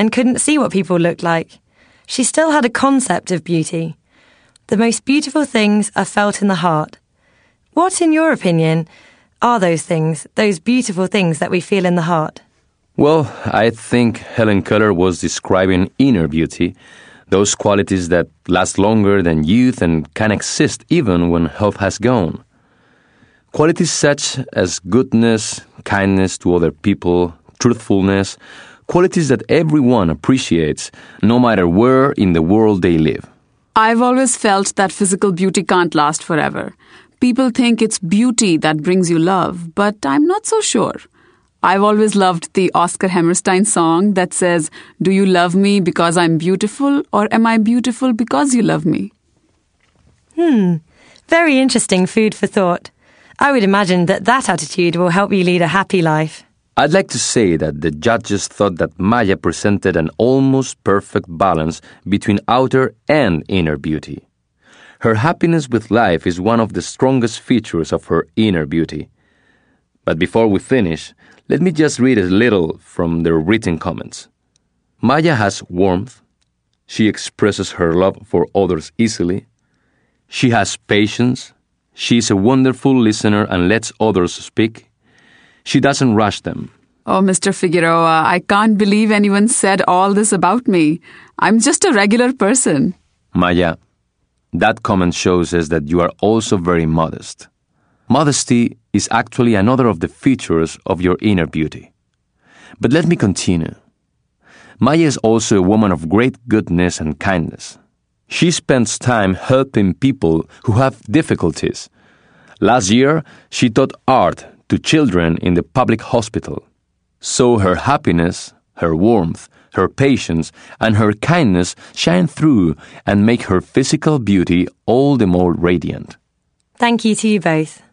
and couldn't see what people looked like. She still had a concept of beauty. The most beautiful things are felt in the heart. What, in your opinion, are those things, those beautiful things that we feel in the heart? Well, I think Helen Keller was describing inner beauty, those qualities that last longer than youth and can exist even when health has gone. Qualities such as goodness, kindness to other people, truthfulness, qualities that everyone appreciates, no matter where in the world they live. I've always felt that physical beauty can't last forever. People think it's beauty that brings you love, but I'm not so sure. I've always loved the Oscar Hammerstein song that says, "Do you love me because I'm beautiful, or am I beautiful because you love me?" Very interesting food for thought. I would imagine that attitude will help you lead a happy life. I'd like to say that the judges thought that Maya presented an almost perfect balance between outer and inner beauty. Her happiness with life is one of the strongest features of her inner beauty. But before we finish, let me just read a little from the written comments. Maya has warmth. She expresses her love for others easily. She has patience. She is a wonderful listener and lets others speak. She doesn't rush them. Oh, Mr. Figueroa, I can't believe anyone said all this about me. I'm just a regular person. Maya, that comment shows us that you are also very modest. Modesty is actually another of the features of your inner beauty. But let me continue. Maya is also a woman of great goodness and kindness. She spends time helping people who have difficulties. Last year, she taught art to children in the public hospital. So her happiness, her warmth, her patience, and her kindness shine through and make her physical beauty all the more radiant. Thank you to you both.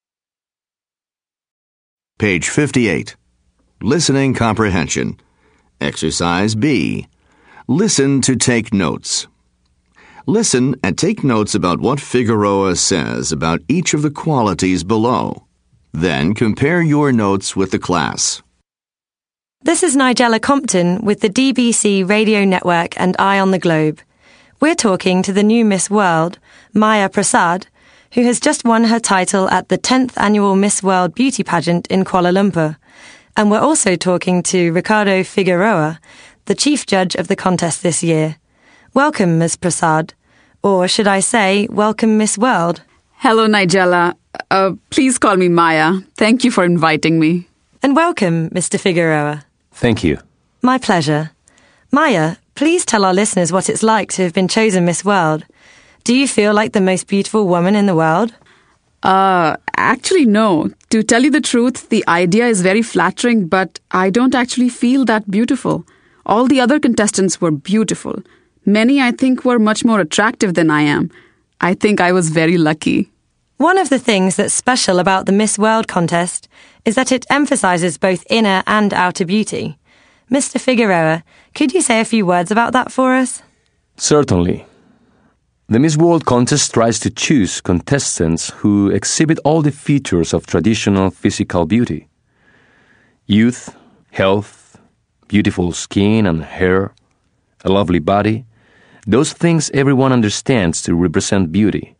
Page 58. Listening Comprehension. Exercise B. Listen to take notes. Listen and take notes about what Figueroa says about each of the qualities below. Then compare your notes with the class. This is Nigella Compton with the DBC Radio Network and Eye on the Globe. We're talking to the new Miss World, Maya Prasad, who has just won her title at the 10th Annual Miss World Beauty Pageant in Kuala Lumpur. And we're also talking to Ricardo Figueroa, the chief judge of the contest this year. Welcome, Ms. Prasad. Or should I say, welcome, Miss World. Hello, Nigella. Please call me Maya. Thank you for inviting me. And welcome, Mr. Figueroa. Thank you. My pleasure. Maya, please tell our listeners what it's like to have been chosen Miss World. Do you feel like the most beautiful woman in the world? Actually, no. To tell you the truth, the idea is very flattering, but I don't actually feel that beautiful. All the other contestants were beautiful. Many, I think, were much more attractive than I am. I think I was very lucky. One of the things that's special about the Miss World contest is that it emphasizes both inner and outer beauty. Mr. Figueroa, could you say a few words about that for us? Certainly. The Miss World contest tries to choose contestants who exhibit all the features of traditional physical beauty. Youth, health, beautiful skin and hair, a lovely body, those things everyone understands to represent beauty.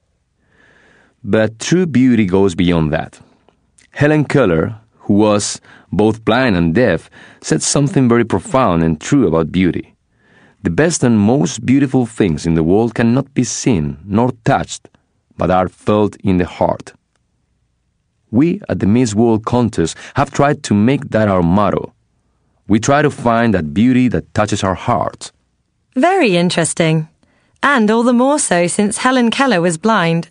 But true beauty goes beyond that. Helen Keller, who was both blind and deaf, said something very profound and true about beauty. The best and most beautiful things in the world cannot be seen nor touched, but are felt in the heart. We at the Miss World contest have tried to make that our motto. We try to find that beauty that touches our hearts. Very interesting. And all the more so since Helen Keller was blind